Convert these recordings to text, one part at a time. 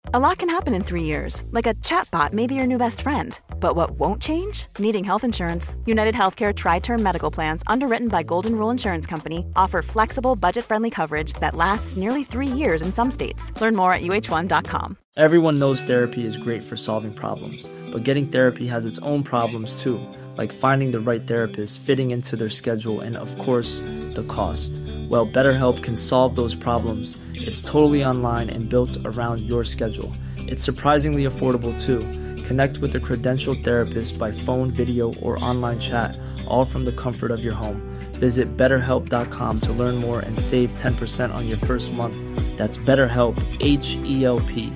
A lot can happen in 3 years, like a chatbot may be your new best friend. But what won't change? Needing health insurance. United Healthcare Tri-Term Medical Plans, underwritten by Golden Rule Insurance Company, offer flexible, budget-friendly coverage that lasts nearly 3 years in some states. Learn more at uh1.com. Everyone knows therapy is great for solving problems, but getting therapy has its own problems too, like finding the right therapist, fitting into their schedule, and of course, the cost. Well, BetterHelp can solve those problems. It's totally online and built around your schedule. It's surprisingly affordable too. Connect with a credentialed therapist by phone, video, or online chat, all from the comfort of your home. Visit BetterHelp.com to learn more and save 10% on your first month. That's BetterHelp, H-E-L-P.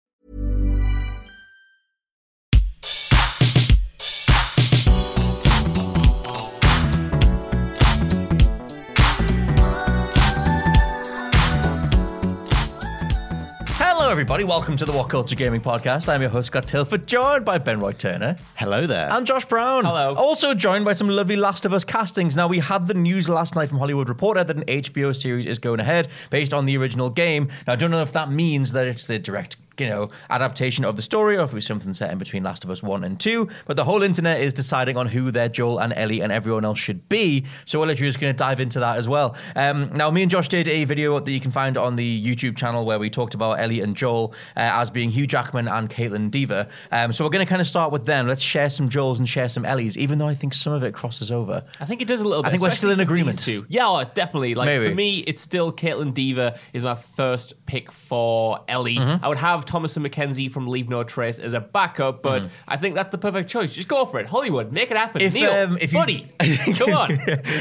Hello, everybody. Welcome to the What Culture Gaming Podcast. I'm your host, Scott Tilford, joined by Ben Roy Turner. Hello there. And Josh Brown. Hello. Also joined by some lovely Last of Us castings. Now, we had the news last night from Hollywood Reporter that an HBO series is going ahead based on the original game. Now, I don't know if that means that it's the direct adaptation of the story, or if it was something set in between Last of Us 1 and 2, but the whole internet is deciding on who their Joel and Ellie and everyone else should be, so we're literally just going to dive into that as well. Now, me and Josh did a video that you can find on the YouTube channel where we talked about Ellie and Joel as being Hugh Jackman and Caitlin Dever, so we're going to kind of start with them. Let's share some Joels and share some Ellies, even though I think some of it crosses over. I think it does a little bit. I think we're still in agreement. Too. Yeah, it's definitely. Maybe. For me, it's still Caitlin Dever is my first pick for Ellie. I would have Thomasin McKenzie from Leave No Trace as a backup, but I think that's the perfect choice. Just go for it. Hollywood, make it happen. Neil, buddy, come on.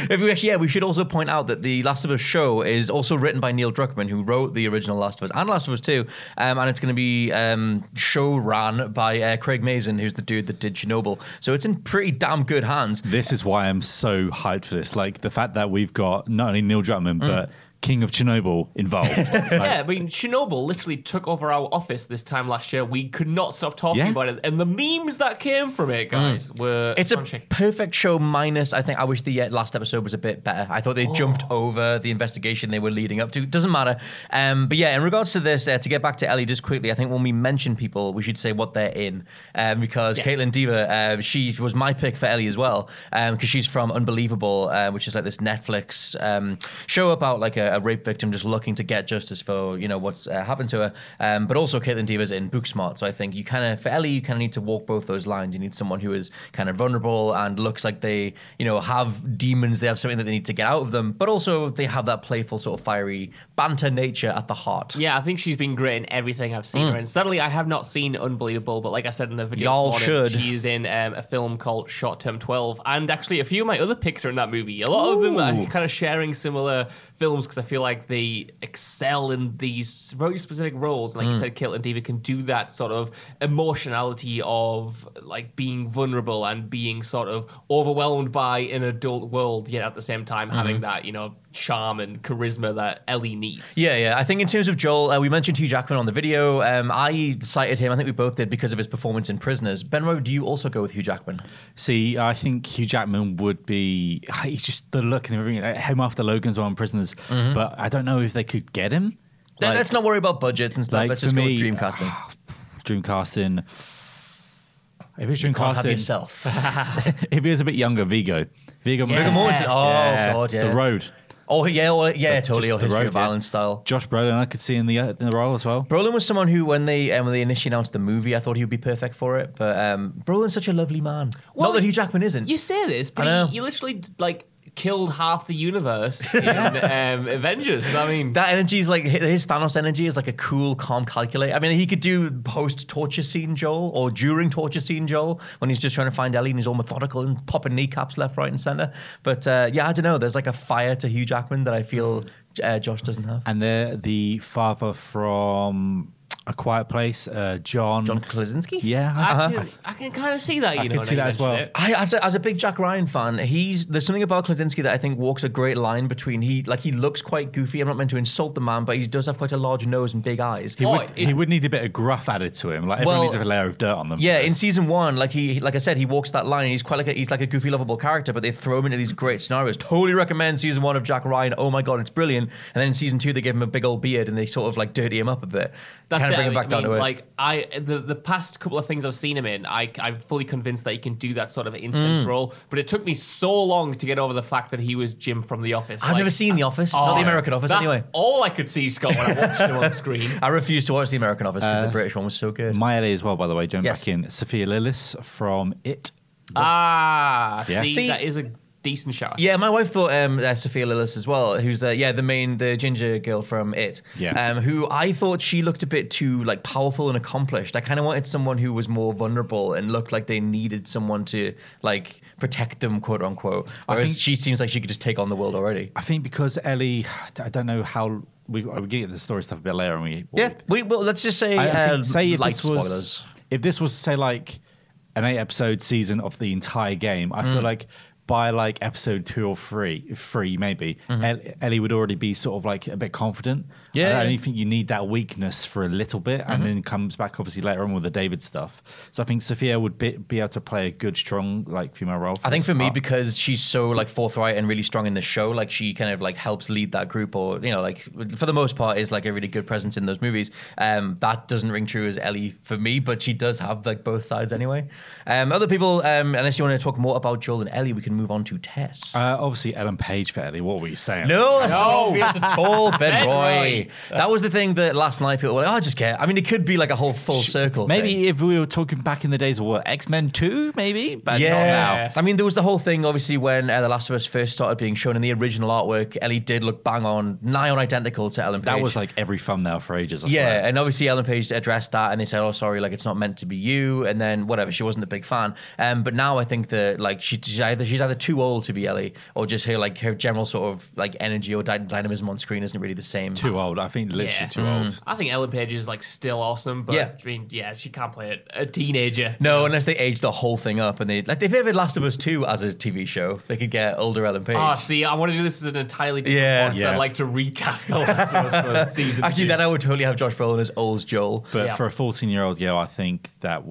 We should also point out that the Last of Us show is also written by Neil Druckmann, who wrote the original Last of Us and Last of Us 2, and it's going to be show ran by Craig Mazin, who's the dude that did Chernobyl. So it's in pretty damn good hands. This is why I'm so hyped for this. Like, the fact that we've got not only Neil Druckmann, but King of Chernobyl involved. Yeah, I mean, Chernobyl literally took over our office this time last year. We could not stop talking about it. And the memes that came from it, guys, were It's crunching. a perfect show minus, I think, I wish the last episode was a bit better. I thought they jumped over the investigation they were leading up to. Doesn't matter. But yeah, in regards to this, to get back to Ellie just quickly, I think when we mention people, we should say what they're in. Because Caitlin Dever, she was my pick for Ellie as well. Because she's from Unbelievable, which is like this Netflix show about like a rape victim just looking to get justice for what's happened to her, but also Caitlin Dever's in Booksmart, so I think you kind of, for Ellie, you kind of need to walk both those lines. You need someone who is kind of vulnerable and looks like they have demons, they have something that they need to get out of them, but also they have that playful sort of fiery banter nature at the heart. Yeah, I think she's been great in everything I've seen her in. Sadly, I have not seen Unbelievable, but like I said in the video Y'all this morning, should. she's in a film called Short Term 12, and actually a few of my other picks are in that movie. A lot of them are kind of sharing similar films because I feel like they excel in these very specific roles. And like you said, Caitlin Dever can do that sort of emotionality of like being vulnerable and being sort of overwhelmed by an adult world, yet at the same time having that, charm and charisma that Ellie needs. Yeah. I think in terms of Joel, we mentioned Hugh Jackman on the video. I cited him, I think we both did, because of his performance in Prisoners. Ben Rowe, do you also go with Hugh Jackman? See, I think Hugh Jackman would be... He's just the look and everything. Him after Logan's one, Prisoners. But I don't know if they could get him. Let's not worry about budgets and stuff. Let's just go with Dreamcasting. Dreamcasting. If it's Can't have Dreamcasting... yourself. If he was a bit younger, Viggo Mortensen. Oh, Yeah, God, yeah. The Road. Oh, yeah, totally. Just Or The History Road, of Violence style. Josh Brolin, I could see in the role as well. Brolin was someone who, when they initially announced the movie, I thought he would be perfect for it. But Brolin's such a lovely man. Well, Not that Hugh Jackman isn't. You say this, I know. but he literally killed half the universe in Avengers. I mean, that energy is like, his Thanos energy is like a cool, calm calculator. I mean, he could do post-torture scene Joel or during torture scene Joel when he's just trying to find Ellie and he's all methodical and popping kneecaps left, right, and center. But I don't know. There's like a fire to Hugh Jackman that I feel Josh doesn't have. And they're the father from A Quiet Place, John Krasinski? Yeah. I can kind of see that. I can see that as well. I have to, as a big Jack Ryan fan, there's something about Krasinski that I think walks a great line between he looks quite goofy. I'm not meant to insult the man, but he does have quite a large nose and big eyes. He would need a bit of gruff added to him. Like everyone needs a layer of dirt on them. Yeah, in season 1, like I said, he walks that line. And he's quite he's like a goofy, lovable character, but they throw him into these great scenarios. Totally recommend season 1 of Jack Ryan. Oh my God, it's brilliant. And then in season 2, they give him a big old beard and they sort of like dirty him up a bit. That's and bring him back down to earth. Like the past couple of things I've seen him in, I'm fully convinced that he can do that sort of intense role. But it took me so long to get over the fact that he was Jim from The Office. I've never seen The Office, not the American Office that's anyway. all I could see, Scott, when I watched him on screen. I refused to watch the American Office because the British one was so good. My LA as well, by the way, jumping Yes. back in. Sophia Lillis from It. Yeah. See, That is a decent shout. Yeah, my wife thought Sophia Lillis as well, who's the ginger girl from It. Yeah. Who I thought she looked a bit too like powerful and accomplished. I kind of wanted someone who was more vulnerable and looked like they needed someone to like protect them, quote unquote. Whereas she seems like she could just take on the world already. I think because Ellie, I don't know how we get into the story stuff a bit later. Well, let's just say I think, say if light this was, spoilers. if this was say like an 8-episode season of the entire game, I feel like by like episode 2 or 3 maybe, Ellie would already be sort of like a bit confident. Yeah. I don't think you need that weakness for a little bit, and then comes back obviously later on with the David stuff. So I think Sophia would be able to play a good, strong like female role. I think this for me, part. because she's so like forthright and really strong in the show, like she kind of like helps lead that group, or like for the most part is like a really good presence in those movies. That doesn't ring true as Ellie for me, but she does have like both sides anyway. Other people, unless you want to talk more about Joel and Ellie, we can move on to Tess. Obviously Ellen Page for Ellie. What were you saying? No, that's not No. obvious at all, Ben Ben Roy. Roy. That was the thing that last night people were like, just get. I mean, it could be like a whole full circle Maybe thing. if we were talking back in the days of what, X-Men 2, maybe? But Yeah. not now. I mean, there was the whole thing, obviously, when The Last of Us first started being shown in the original artwork. Ellie did look bang on, nigh on identical to Ellen Page. That was like every thumbnail for ages. I Yeah, swear. and obviously Ellen Page addressed that, and they said, "Oh, sorry, like it's not meant to be you." And then whatever, she wasn't a big fan. But now I think that like she's either too old to be Ellie, or just her general sort of like energy or dynamism on screen isn't really the same. Too old. I think literally Yeah. too old. I think Ellen Page is like still awesome, but Yeah. I mean, she can't play a teenager. No, unless they age the whole thing up, and if they did Last of Us 2 as a TV show, they could get older Ellen Page. Oh, see, I want to do this as an entirely different Yeah. one. Yeah. I'd like to recast The Last of Us for season Actually, 2. then I would totally have Josh Brolin as old Joel. But Yeah. for a 14-year-old girl, I think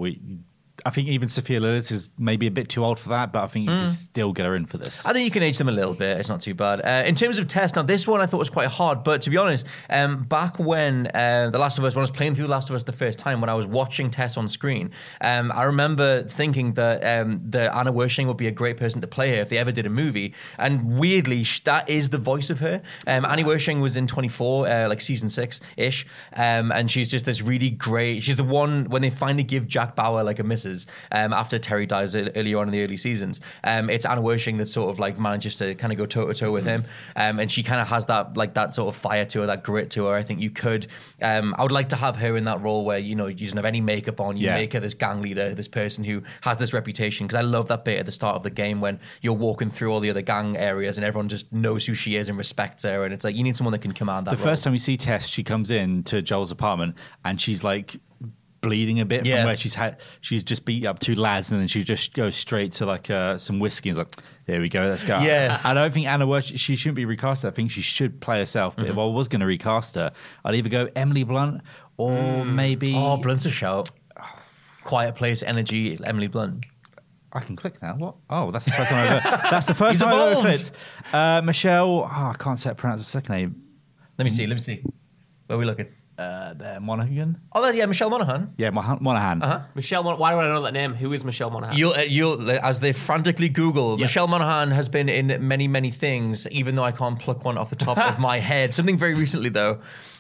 even Sophia Lillis is maybe a bit too old for that, but I think you can still get her in for this. I think you can age them a little bit. It's not too bad. In terms of Tess, now this one I thought was quite hard, but to be honest, back when when I was playing through The Last of Us the first time, when I was watching Tess on screen, I remember thinking that Anna Wershing would be a great person to play her if they ever did a movie. And weirdly, that is the voice of her. Annie Wershing was in 24, like season 6-ish, and she's just this really great. She's the one when they finally give Jack Bauer like a missus after Terry dies earlier on in the early seasons. It's Anna Wershing that sort of like manages to kind of go toe to toe with him, and she kind of has that sort of fire to her, that grit to her. I think you could. I would like to have her in that role where you doesn't have any makeup on. You make her this gang leader, this person who has this reputation. Because I love that bit at the start of the game when you're walking through all the other gang areas and everyone just knows who she is and respects her. And it's like you need someone that can command that. The first time we see Tess, she comes in to Joel's apartment and she's like bleeding a bit Yeah. from where she's just beat up 2 lads, and then she just goes straight to like some whiskey and is like, there we go, let's go. Yeah. I don't think Anna Wershing, she shouldn't be recast. I think she should play herself. But if I was going to recast her, I'd either go Emily Blunt or maybe Blunt's a shout. Quiet Place Energy, Emily Blunt. I can click now. What? Oh, that's the first time I've ever. That's the first He's time I've ever evolved. clicked. Michelle. I can't pronounce the second name. Let me see. Where are we looking? There, Monaghan. Oh, yeah, Michelle Monaghan. Yeah, Monaghan. Michelle why do I know that name? Who is Michelle Monaghan? You'll as they frantically Google, Michelle Monaghan has been in many, many things, even though I can't pluck one off the top of my head. Something very recently, though.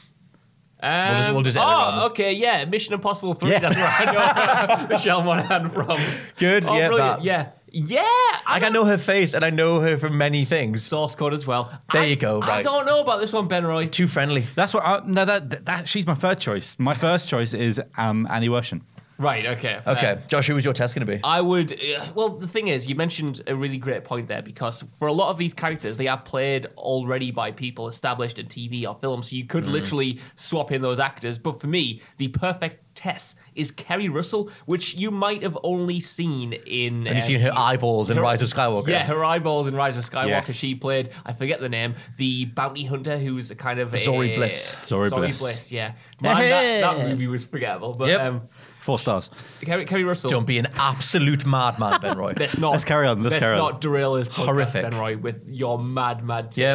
We'll just edit around them. okay, yeah. Mission Impossible 3. Yes. That's where I know Michelle Monaghan from. Good, Oh, yeah, brilliant. that. Yeah. Yeah. I know her face, and I know her from many things. Source code as well. There you go, I right. don't know about this one, Ben Roy. Too friendly. That's what. No, that she's my third choice. My first choice is Annie Wershing. Right, okay. Okay, Josh, who was your test going to be? I would. Well, the thing is, you mentioned a really great point there because for a lot of these characters, they are played already by people established in TV or film, so you could literally swap in those actors. But for me, the perfect Tess is Kerry Russell, which you might have only seen in. Have you seen her eyeballs in Rise of Skywalker? Yeah, her eyeballs in Rise of Skywalker. Yes. She played, I forget the name, the bounty hunter who's a kind of Zori Bliss. Zori Bliss. Yeah, man, that movie was forgettable. But Yep. 4 stars. Kerry Russell. Don't be an absolute madman, Ben Roy. Let's not. Let's carry on, let's carry on. not derail this podcast, Horrific. Ben Roy, with your mad Yep. takes.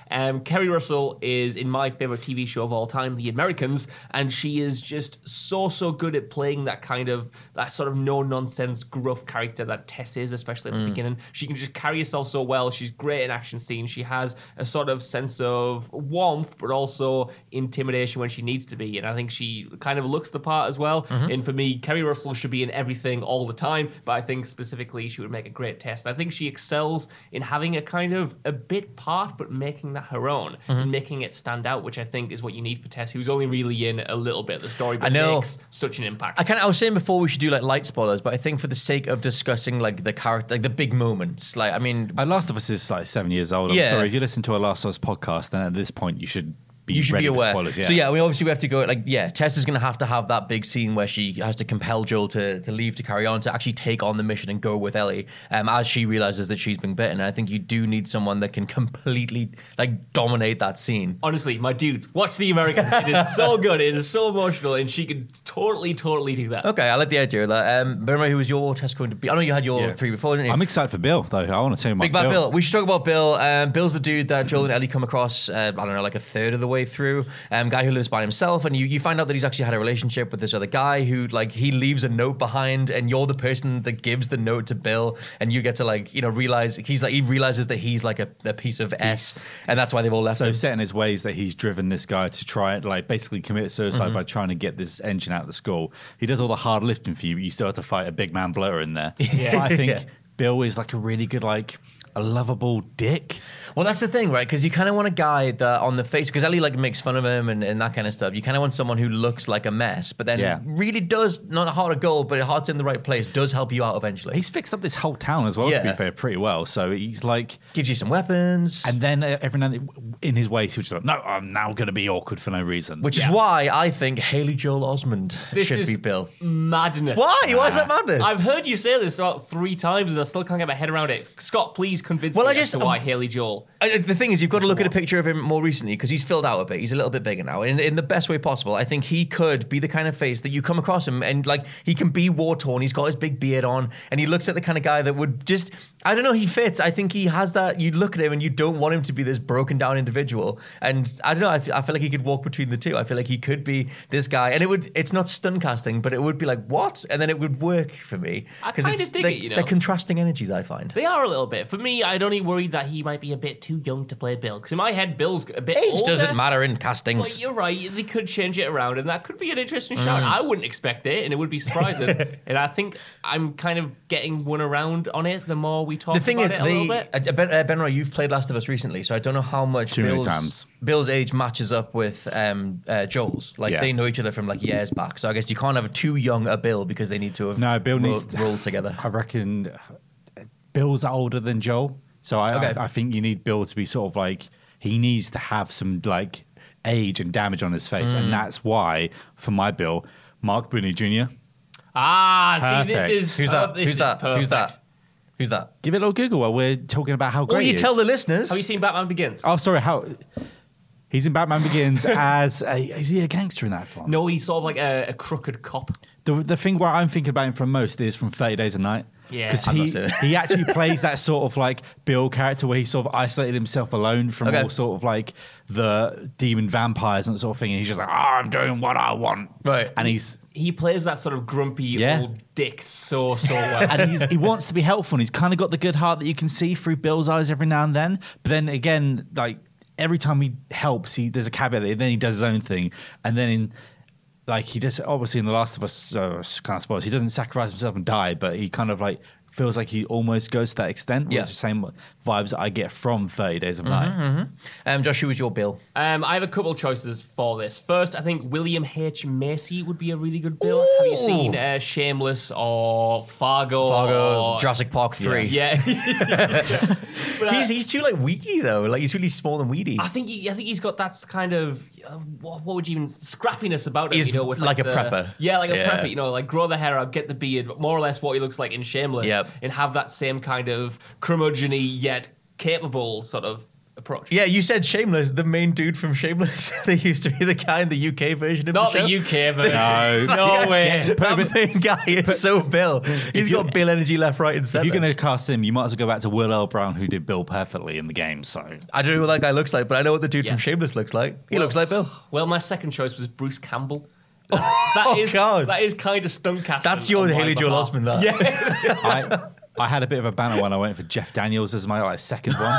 Kerry Russell is in my favorite TV show of all time, The Americans, and she is just so good at playing that sort of no-nonsense gruff character that Tess is, especially at the beginning. She can just carry herself so well. She's great in action scenes. She has a sort of sense of warmth, but also intimidation when she needs to be, and I think she kind of looks the part as well. And for me, Kerry Russell should be in everything all the time, but I think specifically she would make a great Tess. And I think she excels in having a bit part, but making that her own and making it stand out, which I think is what you need for Tess, who's only really in a little bit of the story, but makes such an impact. I was saying before we should do like light spoilers, but I think for the sake of discussing like the character, like the big moments, like I mean, Last of Us is like 7 years old. I'm sorry if you listen to a Last of Us podcast, then at this point you should be aware. Spoilers, So yeah, we obviously have to go Tess is going to have that big scene where she has to compel Joel to leave to carry on, to actually take on the mission and go with Ellie, as she realizes that she's been bitten. And I think you do need someone that can completely like dominate that scene. Honestly, my dudes, watch The Americans. It is so good. It is so emotional, and she can totally do that. Okay, I like the idea of that. Bear in mind, who was your Tess going to be? I know you had your 3 before, didn't you? I'm excited for Bill, though. I want to tell you about Big Bad Bill. We should talk about Bill. Bill's the dude that Joel and Ellie come across, I don't know, like a third of the way through. Guy who lives by himself, and you find out that he's actually had a relationship with this other guy who, like, he leaves a note behind, and you're the person that gives the note to Bill, and you get to, like, realize he realizes that he's like a piece of S, and that's why they've all left him. So set in his ways that he's driven this guy to try and like basically commit suicide by trying to get this engine out of the school. He does all the hard lifting for you, but you still have to fight a big man bloater in there. But I think Bill is like a really good, like, a lovable dick. Well, that's the thing, right? Because you kind of want a guy that on the face, because Ellie like makes fun of him and that kind of stuff. You kind of want someone who looks like a mess, but then really does, not a heart of gold, but a heart's in the right place, does help you out eventually. He's fixed up this whole town as well, to be fair, pretty well. So he's like... gives you some weapons. And then every now and then, in his way, he's just like, no, I'm now going to be awkward for no reason. Which is why I think Haley Joel Osment should be Bill. Madness. Why? Why is that madness? I've heard you say this about 3 times and I still can't get my head around it. Scott, please convince me as to why Haley Joel. The thing is, you've got to look at a picture of him more recently, because he's filled out a bit. He's a little bit bigger now. In the best way possible, I think he could be the kind of face that you come across him and, like, he can be war-torn. He's got his big beard on, and he looks like the kind of guy that would just... I don't know, he fits. I think he has that... You look at him and you don't want him to be this broken-down individual. And I don't know, I feel like he could walk between the two. I feel like he could be this guy. And it's not stun casting, but it would be like, what? And then it would work for me. I kind of dig it, They're contrasting energies, I find. They are a little bit. For me, I'd only worry that he might be a bit too young to play Bill. Because in my head, Bill's a bit Age older. doesn't matter in castings. But you're right, they could change it around, and that could be an interesting shout. I wouldn't expect it, and it would be surprising. And I think I'm kind of getting one around on it the more we talk about it a little bit. Ben Roy, you've played Last of Us recently, so I don't know how much Bill's age matches up with Joel's. Like, they know each other from, like, years back. So I guess you can't have too young a Bill, because they need to have Bill needs to rolled together. I reckon Bill's older than Joel. So I think you need Bill to be sort of like, he needs to have some like age and damage on his face. And that's why, for my Bill, Mark Booney Jr. See, this is... Who's that? This Who's is that? perfect. Who's that? Who's that? Give it a little Google while we're talking about how great Well, you he is. tell the listeners. Have you seen Batman Begins? Oh, sorry, he's in Batman Begins as is he a gangster in that film? No, he's sort of like a crooked cop. The thing where I'm thinking about him from most is from 30 Days a Night. Yeah. Because I'm not seeing it. he actually plays that sort of like Bill character where he sort of isolated himself alone from all sort of like the demon vampires and that sort of thing. And he's just like, I'm doing what I want. Right. And he plays that sort of grumpy old dick so well. and he wants to be helpful, and he's kind of got the good heart that you can see through Bill's eyes every now and then. But then again, like every time he helps, there's a caveat that then he does his own thing. And then he does, obviously in The Last of Us, kind of spoilers, he doesn't sacrifice himself and die, but he kind of like feels like he almost goes to that extent. Yeah. It's the same vibes that I get from 30 Days of Night. Josh, who was your Bill? I have a couple of choices for this. First, I think William H. Macy would be a really good Bill. Ooh. Have you seen Shameless or Fargo? Or Jurassic Park 3. Yeah. But, he's too like weedy though. Like he's really small and weedy. I think he's got that kind of what would you even scrappiness about him? He's with like a prepper. Yeah, like a prepper. Like grow the hair out, get the beard, more or less what he looks like in Shameless. Yep. And have that same kind of curmudgeon-y yet capable sort of approach. Yeah, you said Shameless, the main dude from Shameless. They used to be the guy in the UK version of Not the show. the UK version. No way. That main guy is so Bill. He's got Bill energy left, right, and If center. you're going to cast him, you might as well go back to Will Earl Brown, who did Bill perfectly in the game. So I don't know what that guy looks like, but I know what the dude from Yes. Shameless looks like. He looks like Bill. Well, my second choice was Bruce Campbell. God. That is kind of stunt casting. That's your on my Haley Joel behalf. Osment, that. Yeah. I had a bit of a banner when I went for Jeff Daniels as my second one.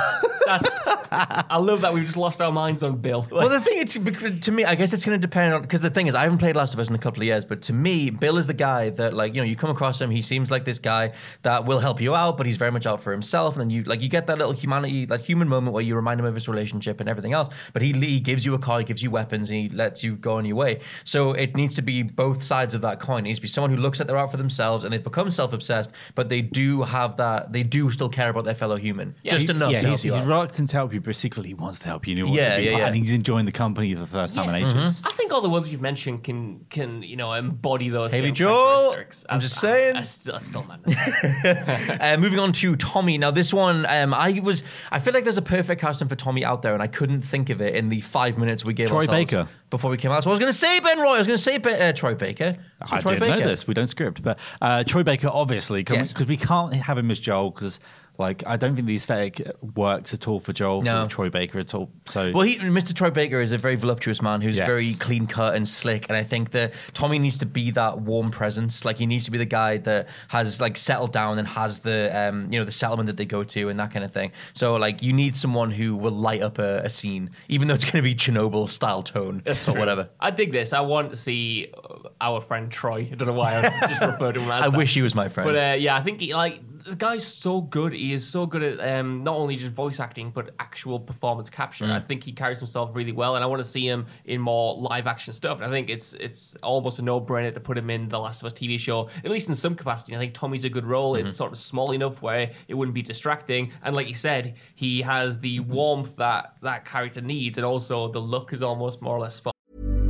I love that we've just lost our minds on Bill. Well, the thing is, to me, I guess it's going to depend on, because the thing is, I haven't played Last of Us in a couple of years, but to me, Bill is the guy that, like, you know, you come across him, he seems like this guy that will help you out, but he's very much out for himself, and then you get that little humanity, that human moment where you remind him of his relationship and everything else, but he gives you a car, he gives you weapons, and he lets you go on your way. So it needs to be both sides of that coin. It needs to be someone who looks like they're out for themselves, and they've become self-obsessed, but they do have that, they do still care about their fellow human. Just enough to help he's you out. reluctant to help you, but secretly he wants to help you. And he wants Yeah, to be yeah, part, yeah. and he's enjoying the company for the first time in Mm-hmm. ages. I think all the ones you've mentioned can embody those Haley same Joel, characteristics. I'm just saying. I still man. Moving on to Tommy. Now, this one, I feel like there's a perfect casting for Tommy out there, and I couldn't think of it in the 5 minutes we gave Troy ourselves Baker. before we came out. So I was going to say Ben Roy. I was going to say Troy Baker. So I Troy didn't Baker. know this. We don't script, but Troy Baker, obviously, because Yes. we can't have him as Joel because. Like, I don't think the aesthetic works at all for Joel, No. for Troy Baker at all. So, Well, Mr. Troy Baker is a very voluptuous man who's Yes. very clean cut and slick, and I think that Tommy needs to be that warm presence. Like, he needs to be the guy that has like settled down and has the the settlement that they go to and that kind of thing. So like, you need someone who will light up a scene, even though it's going to be Chernobyl style tone or whatever. I dig this. I want to see our friend Troy. I don't know why I was just referred to him as I that. wish he was my friend. But yeah, I think the guy's so good. He is so good at not only just voice acting, but actual performance capture. I think he carries himself really well, and I want to see him in more live action stuff. And I think it's almost a no-brainer to put him in the Last of Us TV show, at least in some capacity. I think Tommy's a good role. It's sort of small enough where it wouldn't be distracting. And like you said, he has the warmth that character needs, and also the look is almost more or less spot.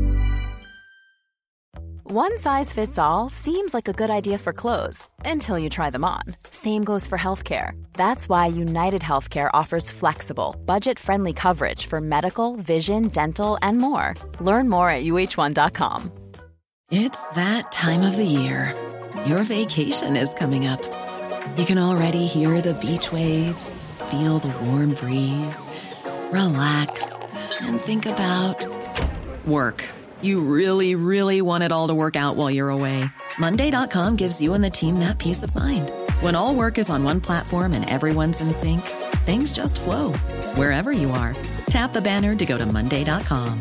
One size fits all seems like a good idea for clothes until you try them on. Same goes for healthcare. That's why United Healthcare offers flexible, budget-friendly coverage for medical, vision, dental, and more. Learn more at uh1.com. It's that time of the year. Your vacation is coming up. You can already hear the beach waves, feel the warm breeze, relax, and think about work. You really, really want it all to work out while you're away. Monday.com gives you and the team that peace of mind. When all work is on one platform and everyone's in sync, things just flow. Wherever you are, tap the banner to go to Monday.com.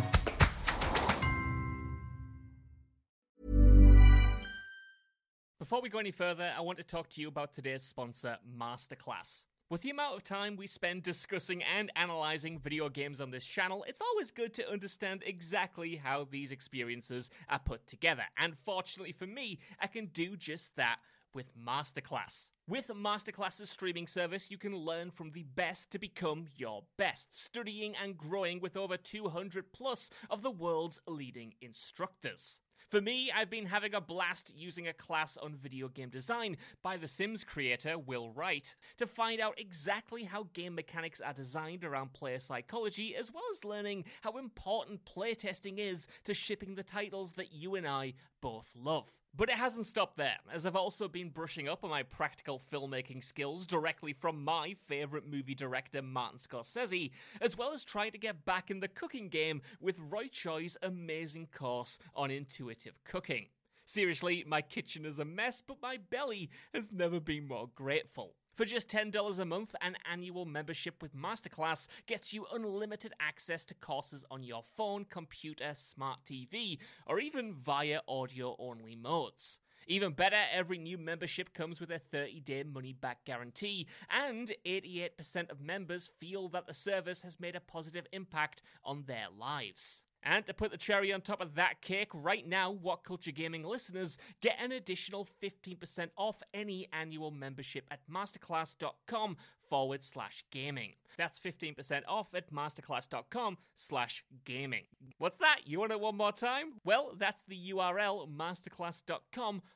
Before we go any further, I want to talk to you about today's sponsor, Masterclass. With the amount of time we spend discussing and analyzing video games on this channel, it's always good to understand exactly how these experiences are put together. And fortunately for me, I can do just that with Masterclass. With Masterclass's streaming service, you can learn from the best to become your best, studying and growing with over 200 plus of the world's leading instructors. For me, I've been having a blast using a class on video game design by The Sims creator Will Wright to find out exactly how game mechanics are designed around player psychology, as well as learning how important playtesting is to shipping the titles that you and I both love. But it hasn't stopped there, as I've also been brushing up on my practical filmmaking skills directly from my favourite movie director Martin Scorsese, as well as trying to get back in the cooking game with Roy Choi's amazing course on intuitive cooking. Seriously, my kitchen is a mess, but my belly has never been more grateful. For just $10 a month, an annual membership with Masterclass gets you unlimited access to courses on your phone, computer, smart TV, or even via audio-only modes. Even better, every new membership comes with a 30-day money-back guarantee, and 88% of members feel that the service has made a positive impact on their lives. And to put the cherry on top of that cake, right now, What Culture Gaming listeners get an additional 15% off any annual membership at masterclass.com/gaming. That's 15% off at masterclass.com/gaming. What's that? You want it one more time? Well, that's the URL,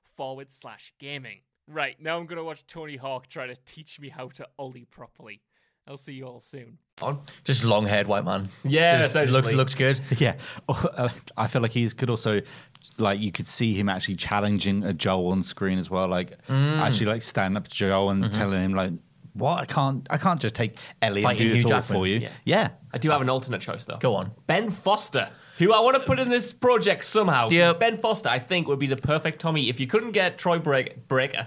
masterclass.com/gaming. Right, now I'm going to watch Tony Hawk try to teach me how to ollie properly. I'll see you all soon. Just long-haired white man. Yeah, Just essentially. looks good. Yeah, I feel like he could also, like, you could see him actually challenging a Joel on screen as well, like actually like stand up to Joel and telling him like, "What? I can't just take Ellie Fighting and do this Hugh all Jackman. for you." Yeah. Yeah. I do have an alternate choice though. Go on. Ben Foster, who I want to put in this project somehow. Yep. Ben Foster, I think, would be the perfect Tommy if you couldn't get Troy Baker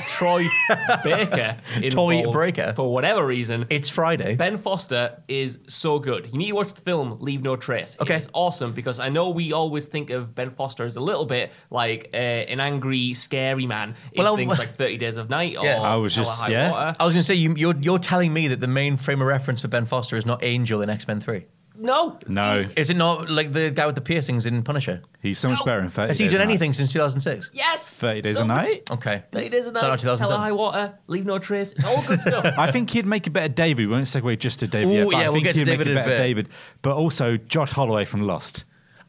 involved Breaker. for whatever reason. It's Friday. Ben Foster is so good. You need to watch the film Leave No Trace. Okay. It's awesome because I know we always think of Ben Foster as a little bit like an angry, scary man in Well, things like 30 Days of Night or Yeah. I was just- Hell or High yeah. Water. I was going to say, you're telling me that the main frame of reference for Ben Foster is not Angel in X-Men 3. No. No. He's- Is it not like the guy with the piercings in Punisher? He's so much better in 30 Has he Days done a Night. anything since 2006? Yes. 30 Days So a Night? Okay. 30 Days of Don't know, Night, Hell or 2007. High Water, Leave No Trace. It's all good stuff. I think he'd make a better David. We won't segue just to David yet, Ooh, but yeah, I we'll think get to he'd David make in a a better bit. David. But also Josh Holloway from Lost.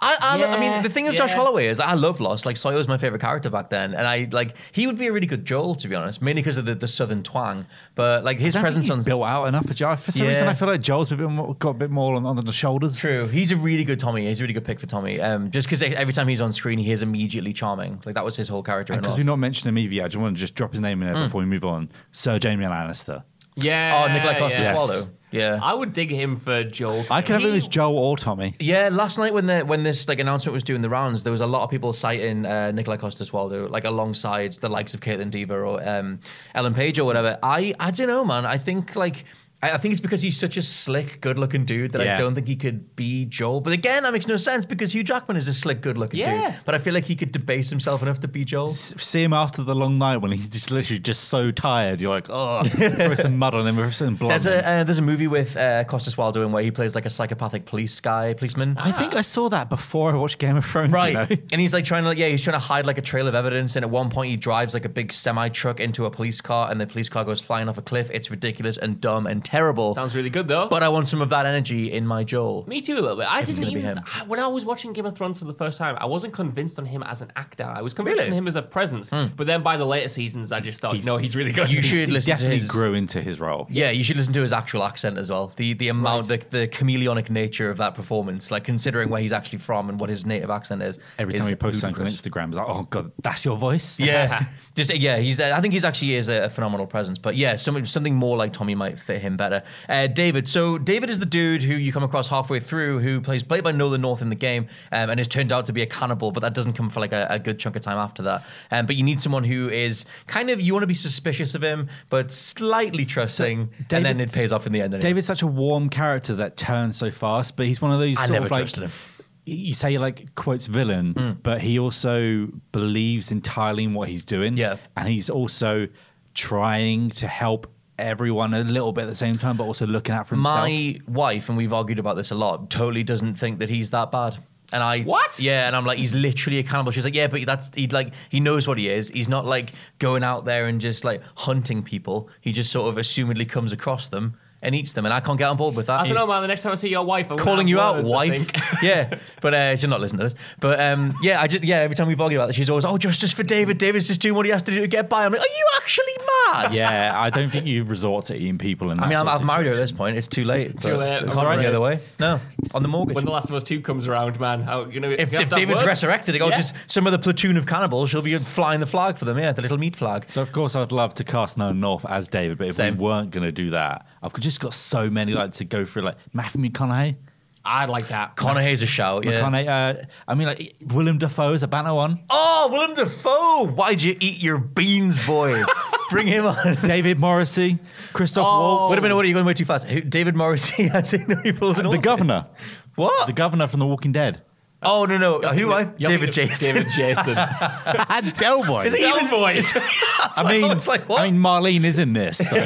I mean, Yeah, the thing with Josh yeah. Holloway is I love Lost. Like, Sawyer was my favorite character back then, and he would be a really good Joel, to be honest, mainly because of the southern twang. But like his I don't think presence he's on built out enough for Joel. For some reason, Yeah. I feel like Joel's got a bit more on the shoulders. True, he's a really good Tommy. He's a really good pick for Tommy. Just because every time he's on screen, he is immediately charming. Like that was his whole character. in Because Lost. we've not mentioned him either yet, I just want to just drop his name in there before we move on. Sir Jamie Lannister. Yeah. Oh, Nikolai Costa yeah. Swallow. Yeah. I would dig him for Joel. I could have him as Joel or Tommy. Yeah, last night when this like announcement was doing the rounds, there was a lot of people citing Nikolai Costa-Waldau like alongside the likes of Caitlin Dever or Ellen Page or whatever. I don't know, man. I think I think it's because he's such a slick, good-looking dude that I Yeah. don't think he could be Joel. But again, that makes no sense because Hugh Jackman is a slick, good-looking Yeah. dude. But I feel like he could debase himself enough to be Joel. See him after the long night when he's just literally just so tired. You're like, oh, throw some mud on him, throw some blood. There's a movie with Costa-Waldau in where he plays like a psychopathic policeman. I think I saw that before I watched Game of Thrones. Right, You know? and he's like he's trying to hide like a trail of evidence. And at one point, he drives like a big semi truck into a police car, and the police car goes flying off a cliff. It's ridiculous and dumb and terrible. Sounds really good though. But I want some of that energy in my Joel. Me too, a little bit. I If it's didn't gonna be even. him. When I was watching Game of Thrones for the first time, I wasn't convinced on him as an actor. I was convinced Really? on him as a presence. But then by the later seasons, I just thought, no, he's really good. You should He listen to definitely his. grew into his role. Yeah, you should listen to his actual accent as well. The amount, the chameleonic nature of that performance, like considering where he's actually from and what his native accent is. Every is time he posts something on ludicrous. Instagram, it's like, oh god, that's your voice. Yeah, he's. I think he's actually is a phenomenal presence. But yeah, something more like Tommy might fit him better. David. So David is the dude who you come across halfway through, who played by Nolan North in the game, and has turned out to be a cannibal. But that doesn't come for like a good chunk of time after that. But you need someone who is kind of, you want to be suspicious of him, but slightly trusting, and then it pays off in the end. Anyway. David's such a warm character that turns so fast, but he's one of those I sort never of like trusted him. you say like quotes villain, but he also believes entirely in what he's doing. Yeah. And he's also trying to help everyone a little bit at the same time, but also looking out for himself. My wife, and we've argued about this a lot, totally doesn't think that he's that bad. And What? Yeah, and I'm like, he's literally a cannibal. She's like, yeah, but he knows what he is. He's not like going out there and just like hunting people. He just sort of assumedly comes across them and eats them, and I can't get on board with that. I don't know, man. The next time I see your wife, I'm gonna Calling have you out, words, I wife. think. Yeah, but she's not listening to this. But every time we've argued about this, she's always, justice for David. David's just doing what he has to do to get by. I'm like, are you actually mad? Yeah, I don't think you resort to eating people in that I mean, sort of I've married her at this situation. point. It's too late. Too late. I'm It's not running the alright. other way. No, on the mortgage. When The Last of Us 2 comes around, man, If David's resurrected, Yeah. just some of the platoon of cannibals, she'll be flying the flag for them, the little meat flag. So of course I'd love to cast Nolan North as David, but if Same. we weren't going to do that, I've just got so many like to go through, like Matthew McConaughey. I'd like that. Conaughey's a shout, yeah. McConaughey, I mean, like Willem Dafoe is a banner one. Oh, Willem Dafoe! Why'd you eat your beans, boy? Bring him on. David Morrissey, Christoph Waltz. Wait a minute, what are you going way too fast? David Morrissey, as in he pulls an The horse. governor. What? The governor from The Walking Dead. Oh, no. Who am I? You're David thinking Jason. of David Jason. And Del Boy. Is it even- Boys. I mean, was like, what? Marlene is in this. So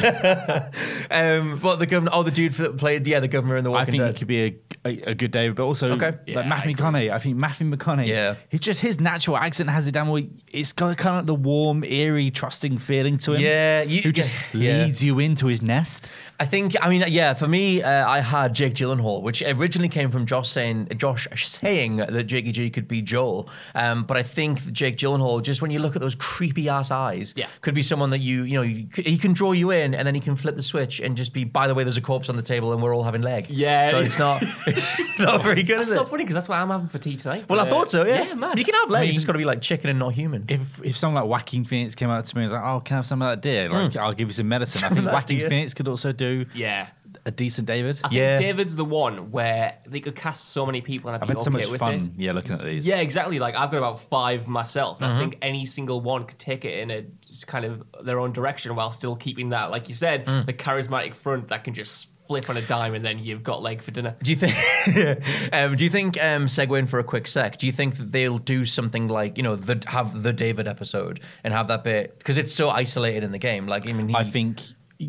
What, the governor? Oh, the dude that played, the governor in The I Walking think Dead. he could be a good David, but also Okay. like Yeah, Matthew McConaughey. I think Matthew McConaughey. Yeah. He just his natural accent has it down. Well, it's got kind of the warm, eerie, trusting feeling to him. Yeah, who just yeah. leads you into his nest. For me, I had Jake Gyllenhaal, which originally came from Josh saying that Jakey G could be Joel. But I think Jake Gyllenhaal, just when you look at those creepy ass eyes, could be someone that he can draw you in, and then he can flip the switch and just be, by the way, there's a corpse on the table and we're all having leg. Yeah. So it's not very good, is it? That's so funny because that's what I'm having for tea tonight. Well, I thought so, yeah. Yeah, man. You can have legs, it's just got to be like chicken and not human. If someone like Joaquin Phoenix came out to me and was like, "Oh, can I have some of that deer? Like, I'll give you some medicine." I think Joaquin Phoenix could also do a decent David. I think David's the one where they could cast so many people and I've had so much fun, looking at these. Yeah, exactly. Like, I've got about 5 myself, and I think any single one could take it in a just kind of their own direction while still keeping that, like you said, the charismatic front that can just flip on a dime, and then you've got leg for dinner. Do you think? Segueing for a quick sec, do you think that they'll do something like have the David episode and have that bit, because it's so isolated in the game? Like, I mean, I think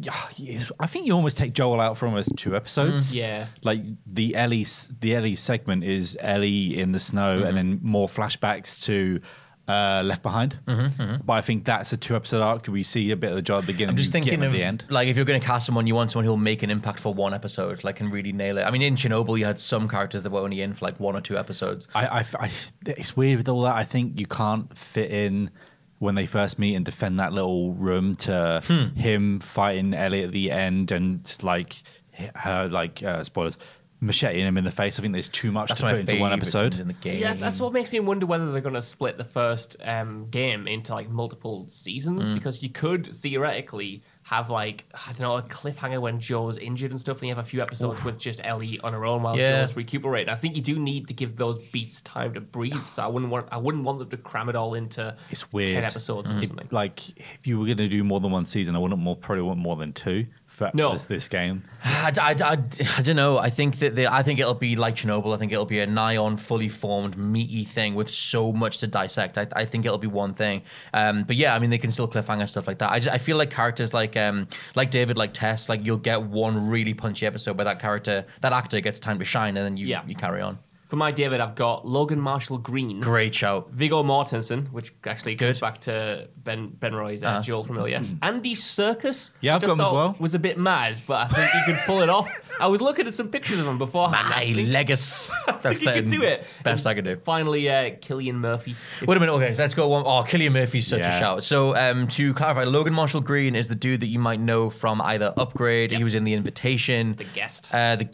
you almost take Joel out for almost 2 episodes. Yeah, like the Ellie segment is Ellie in the snow, and then more flashbacks to Left Behind. But I think that's a 2-episode arc. We see a bit of the job at the beginning. I'm just thinking at of the end. Like, if you're going to cast someone, you want someone who'll make an impact for 1 episode, like, and really nail it. I mean, in Chernobyl, you had some characters that were only in for like 1 or 2 episodes. It's weird with all that. I think you can't fit in when they first meet and defend that little room to him fighting Ellie at the end and like her spoilers, macheting him in the face. I think there's too much to put into 1 episode. In the game. Yeah, that's what makes me wonder whether they're going to split the first game into like multiple seasons, because you could theoretically have like, I don't know, a cliffhanger when Joe's injured and stuff. Then you have a few episodes with just Ellie on her own while Joe's recuperating. I think you do need to give those beats time to breathe. So I wouldn't want them to cram it all into 10 episodes or something. Like, if you were going to do more than 1 season, I probably want more than 2. This game. I don't know. I think it'll be like Chernobyl. I think it'll be a nigh-on, fully formed, meaty thing with so much to dissect. I think it'll be one thing. But yeah, I mean, they can still cliffhanger stuff like that. I feel like characters like David, like Tess, like you'll get one really punchy episode where that actor gets time to shine, and then you carry on. For my David, I've got Logan Marshall Green. Great shout. Viggo Mortensen, which actually goes back to Ben Roy's Joel Familiar. Andy Serkis. Yeah, I've got him as well. Was a bit mad, but I think he could pull it off. I was looking at some pictures of him beforehand. My legacy. That's the could do it. Best I could do. Finally, Cillian Murphy. Wait a minute. Okay, let's go one. Oh, Cillian Murphy's such a shout. So to clarify, Logan Marshall Green is the dude that you might know from either Upgrade. He was in The Invitation. The Guest.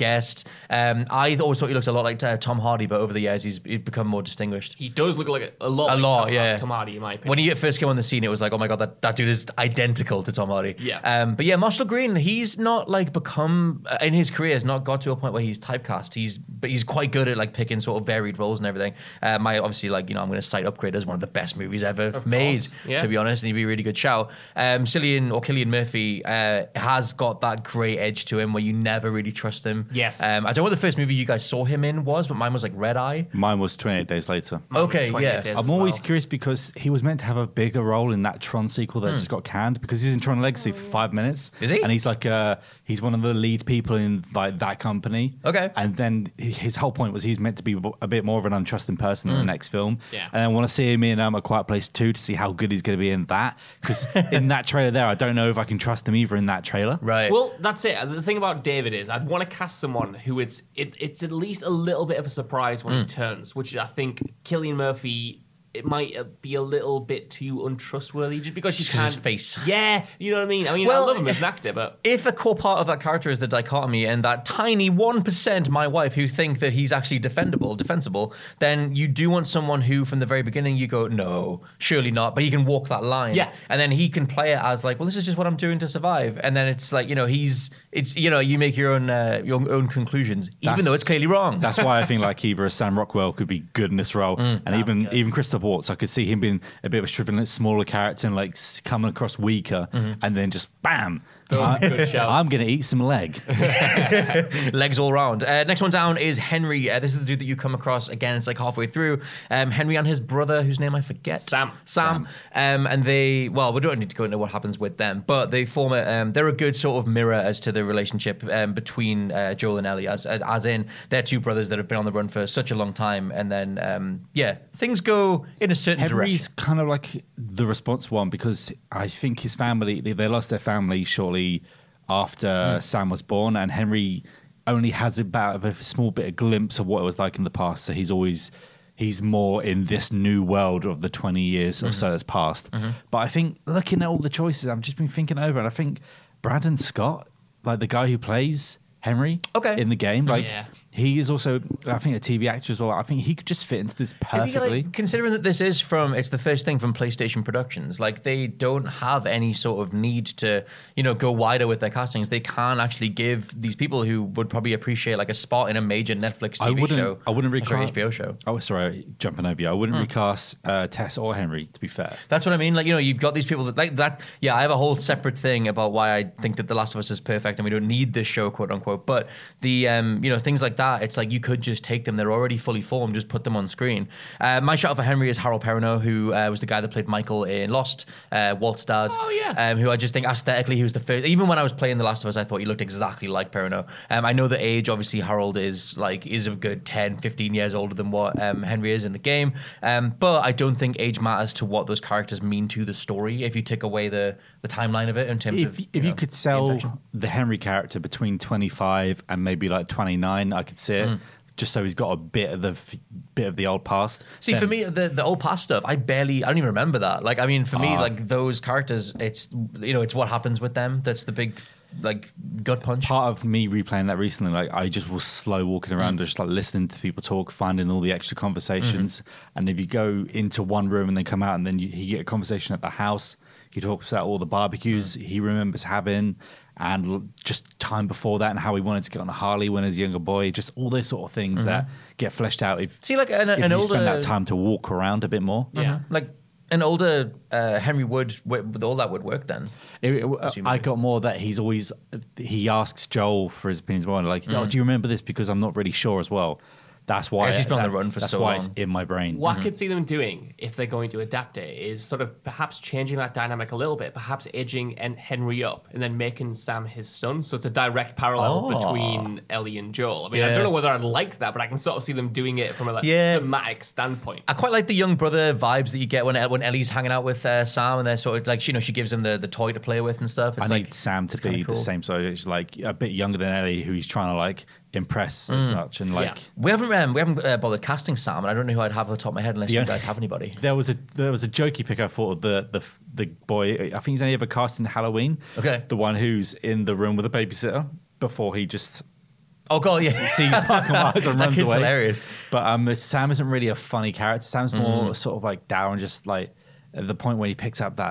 I always thought he looked a lot like Tom Hardy, but over the years he's become more distinguished. He does look like a lot like Tom Hardy, in my opinion. When he first came on the scene, it was like, oh my god, that dude is identical to Tom Hardy. Yeah. But yeah, Marshall Green, he's not like become in his career has not got to a point where he's typecast. He's quite good at like picking sort of varied roles and everything. Obviously, like, I'm going to cite Upgrade as one of the best movies ever made, to be honest, and he'd be a really good shout. Cillian Murphy has got that grey edge to him where you never really trust him. Yes. I don't know what the first movie you guys saw him in was, but mine was like Red Eye. Mine was 28 Days Later. Okay, yeah. I'm always curious because he was meant to have a bigger role in that Tron sequel that just got canned, because he's in Tron Legacy for 5 minutes. Is he? And he's like he's one of the lead people in like that company. Okay. And then his whole point was he's meant to be a bit more of an untrusting person in the next film. Yeah. And I want to see him in A Quiet Place 2 to see how good he's going to be in that, because in that trailer there, I don't know if I can trust him either in that trailer. Right. Well, that's it. The thing about David is I'd want to cast someone who it's at least a little bit of a surprise when he turns, which I think Cillian Murphy, it might be a little bit too untrustworthy just because you can't. His face. Yeah, you know what I mean? I love him as an actor, but if a core part of that character is the dichotomy and that tiny 1% my wife who think that he's actually defensible, then you do want someone who from the very beginning you go, no, surely not, but he can walk that line. Yeah. And then he can play it as like, well, this is just what I'm doing to survive. And then it's like, you make your own conclusions, even though it's clearly wrong. That's why I think like either Sam Rockwell could be good in this role, and even Christoph Waltz, I could see him being a bit of a shriveled, smaller character and like coming across weaker, and then just bam. Good shouts. I'm going to eat some leg. Legs all round. Next one down is Henry. This is the dude that you come across again. It's like halfway through. Henry and his brother, whose name I forget. Sam. And we don't need to go into what happens with them, but they form they're a good sort of mirror as to the relationship between Joel and Ellie, as in they're two brothers that have been on the run for such a long time, and then things go in a certain Henry's direction. kind of like the responsible one, because I think his family, they lost their family shortly after Sam was born, and Henry only has about a small bit of glimpse of what it was like in the past, so he's always he's more in this new world of the 20 years or so that's passed. But I think looking at all the choices, I've just been thinking over, and I think Brandon Scott, like the guy who plays Henry in the game, like he is also, I think, a TV actor as well. I think he could just fit into this perfectly. Considering that this is it's the first thing from PlayStation Productions, like they don't have any sort of need to, go wider with their castings. They can actually give these people who would probably appreciate like a spot in a major Netflix TV show. I wouldn't recast HBO show. Oh, sorry, jumping over you. I wouldn't recast Tess or Henry, to be fair. That's what I mean. Like, you've got these people that like that. Yeah, I have a whole separate thing about why I think that The Last of Us is perfect and we don't need this show, quote unquote. But the, things like that, it's like you could just take them. They're already fully formed. Just put them on screen. My shout out for Henry is Harold Perrineau, who was the guy that played Michael in Lost, Walt's dad. Oh, yeah. Who I just think aesthetically, he was the first. Even when I was playing The Last of Us, I thought he looked exactly like Perrineau. I know the age, obviously, Harold is a good 10, 15 years older than what Henry is in the game. But I don't think age matters to what those characters mean to the story if you take away the timeline of it in terms of... If you could sell the Henry character between 25 and maybe like 29, I could see it. Just so he's got a bit of the old past. See, for me, the old past stuff, I don't even remember that. Like, I mean, for me, like those characters, it's it's what happens with them. That's the big gut punch. Part of me replaying that recently, like I just was slow walking around, just like listening to people talk, finding all the extra conversations. And if you go into one room and then come out, and then you get a conversation at the house, he talks about all the barbecues he remembers having. And just time before that, and how he wanted to get on a Harley when he was a younger boy, just all those sort of things that get fleshed out if you spend that time to walk around a bit more. Yeah, like an older Henry Wood with all that would work then. I got more that he asks Joel for his opinions more, like, do you remember this? Because I'm not really sure as well. That's why he's been on the run for so long. That's why it's in my brain. What I could see them doing, if they're going to adapt it, is sort of perhaps changing that dynamic a little bit, perhaps edging Henry up and then making Sam his son. So it's a direct parallel between Ellie and Joel. I mean, I don't know whether I'd like that, but I can sort of see them doing it from a thematic standpoint. I quite like the young brother vibes that you get when Ellie's hanging out with Sam, and they're sort of like, she gives him the toy to play with and stuff. It's I need Sam to be the same size, like a bit younger than Ellie, who he's trying to like impress as such, and like we haven't bothered casting Sam, and I don't know who I'd have off the top of my head unless you guys have anybody. There was a jokey pick I thought of the boy. I think he's only ever cast in Halloween. Okay, the one who's in the room with the babysitter before he just sees Michael Myers and runs away. Hilarious. But Sam isn't really a funny character. Sam's more sort of like dour and just like. At the point when he picks up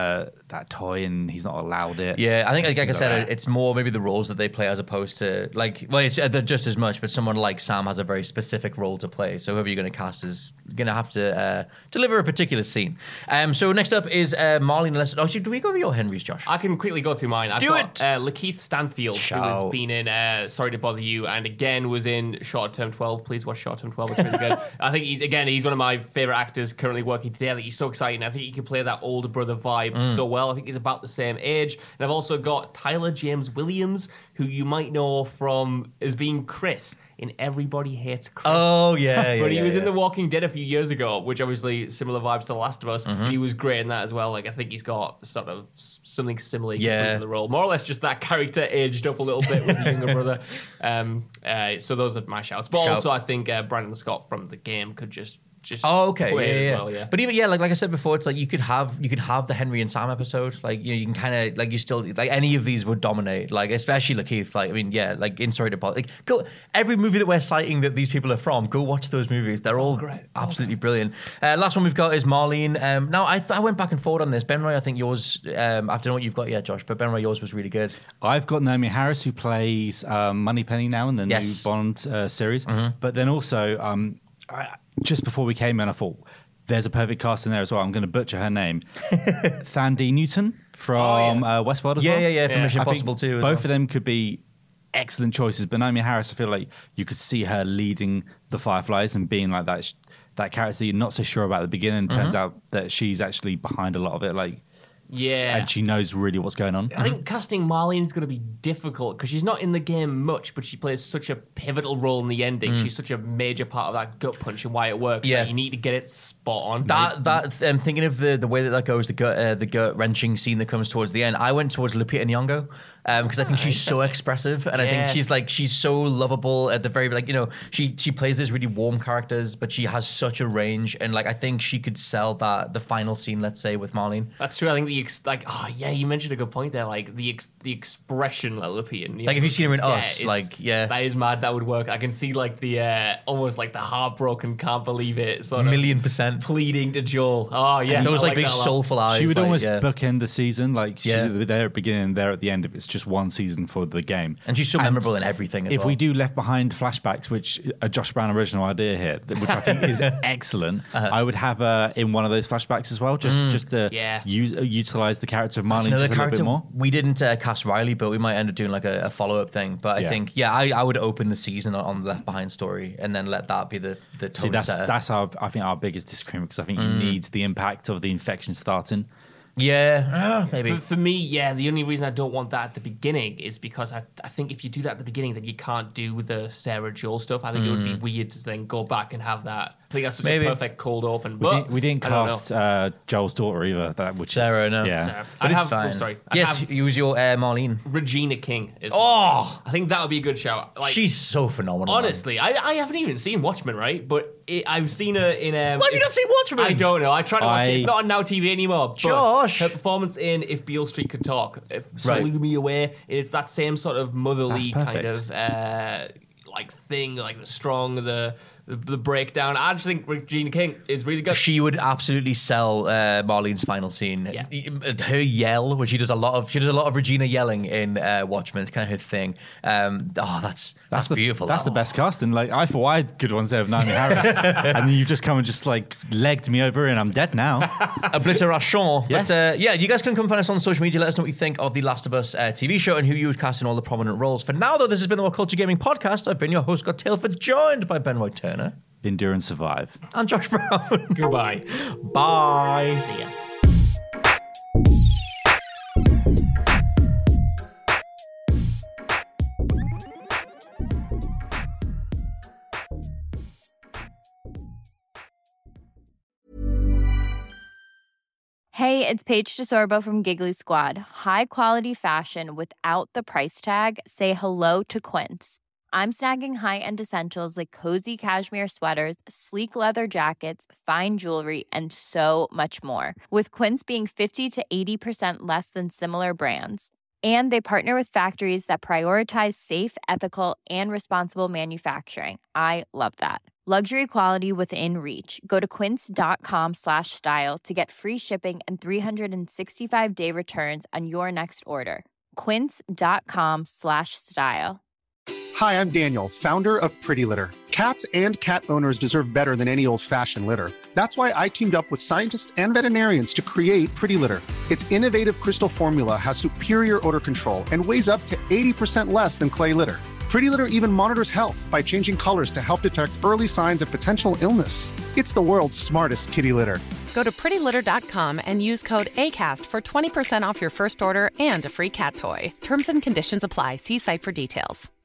that toy and he's not allowed it. Yeah, I think like I said, it's more maybe the roles that they play as opposed to it's they're just as much, but someone like Sam has a very specific role to play. So whoever you're going to cast is going to have to deliver a particular scene. So next up is Marlene Leslie. Oh, do we go over your Henrys, Josh? I can quickly go through mine. I've got Lakeith Stanfield, who has been in Sorry to Bother You, and again was in Short Term 12. Please watch Short Term 12. It's really good. I think he's one of my favorite actors currently working today. Like, he's so exciting. I think he can play that older brother vibe so well. I think he's about the same age. And I've also got Tyler James Williams, who you might know from as being Chris in Everybody Hates Chris. Oh, yeah. But he was in The Walking Dead a few years ago, which obviously similar vibes to The Last of Us. He was great in that as well. Like, I think he's got sort of something similar in the role. More or less just that character aged up a little bit with the younger brother. So those are my shouts. But also I think Brandon Scott from the game could just play as well. But even like I said before, it's like you could have the Henry and Sam episode. Like you can kind of like you still like any of these would dominate. Like especially Lakeith. Like I mean, like in Sorry to Bother. Like go every movie that we're citing that these people are from. Go watch those movies. They're all great. Absolutely brilliant. Last one we've got is Marlene. Now I went back and forth on this. Ben Roy, I think yours. I don't know what you've got yet, Josh, but Ben Roy, yours was really good. I've got Naomi Harris, who plays Moneypenny now in the new Bond series. But then also just before we came in, I thought there's a perfect cast in there as well. I'm going to butcher her name. Thandi Newton from Westworld as well. Yeah, from Mission Impossible 2. Both of them could be excellent choices. But Naomi Harris, I feel like you could see her leading the Fireflies and being like that character you're not so sure about at the beginning. Turns out that she's actually behind a lot of it. Like, yeah. And she knows really what's going on. I think casting Marlene is going to be difficult because she's not in the game much, but she plays such a pivotal role in the ending. She's such a major part of that gut punch and why it works. Yeah. You need to get it spot on. That thinking of the way that goes, the gut wrenching scene that comes towards the end. I went towards Lupita Nyong'o. because I think she's so expressive, and I think she's so lovable at the very she plays these really warm characters, but she has such a range, and I think she could sell the final scene, let's say, with Marlene. That's true. I think you mentioned a good point there. The expression Lilliputian. If you've seen her in Us, that is mad. That would work. I can see the almost the heartbroken, can't believe it sort of 1,000,000% pleading to Joel. Oh yeah, and those big soulful eyes. She would almost bookend the season. She's there at the beginning and there at the end. If it's just one season for the game, and she's so memorable in everything. If we do Left Behind flashbacks, which a Josh Brown original idea here, which I think is excellent, I would have her in one of those flashbacks as well, just to utilize the character of Marlene just a little bit more. We didn't cast Riley, but we might end up doing a follow up thing. But I think I would open the season on the Left Behind story and then let that be the tone setter. That's our biggest disagreement, because I think he needs the impact of the infection starting. Yeah, maybe. For me, the only reason I don't want that at the beginning is because I think if you do that at the beginning, then you can't do the Sarah Joel stuff. I think it would be weird to then go back and have that. I think that's such a perfect cold open. We didn't cast Joel's daughter either. Sarah, no. Yeah. Sarah. But it's fine. Yes, use your Marlene. Regina King. I think that would be a good shout. She's so phenomenal. Honestly, I haven't even seen Watchmen, right? But I've seen her in... Why have you not seen Watchmen? I don't know. I tried to watch it. It's not on Now TV anymore. But Josh! her performance in If Beale Street Could Talk blew me away. It's that same sort of motherly kind of thing, the strong, the breakdown. I just think Regina King is really good. She would absolutely sell Marlene's final scene. Yeah. Her yell, which she does a lot of Regina yelling in Watchmen. It's kind of her thing. That's beautiful. That's the best casting. I thought I had good ones there of Naomi Harris, and then you just come and just legged me over, and I'm dead now. Obliteration. Yes. But you guys can come find us on social media. Let us know what you think of the Last of Us TV show and who you would cast in all the prominent roles. For now, though, this has been the What Culture Gaming Podcast. I've been your host, Scott Tailford, joined by Ben Roy Turner. Endure and survive. And Josh Brown. Goodbye. Bye. See ya. Hey, it's Paige DeSorbo from Giggly Squad. High quality fashion without the price tag. Say hello to Quince. I'm snagging high-end essentials like cozy cashmere sweaters, sleek leather jackets, fine jewelry, and so much more. With Quince being 50 to 80% less than similar brands. And they partner with factories that prioritize safe, ethical, and responsible manufacturing. I love that. Luxury quality within reach. Go to quince.com/style to get free shipping and 365-day returns on your next order. Quince.com/style. Hi, I'm Daniel, founder of Pretty Litter. Cats and cat owners deserve better than any old-fashioned litter. That's why I teamed up with scientists and veterinarians to create Pretty Litter. Its innovative crystal formula has superior odor control and weighs up to 80% less than clay litter. Pretty Litter even monitors health by changing colors to help detect early signs of potential illness. It's the world's smartest kitty litter. Go to prettylitter.com and use code ACAST for 20% off your first order and a free cat toy. Terms and conditions apply. See site for details.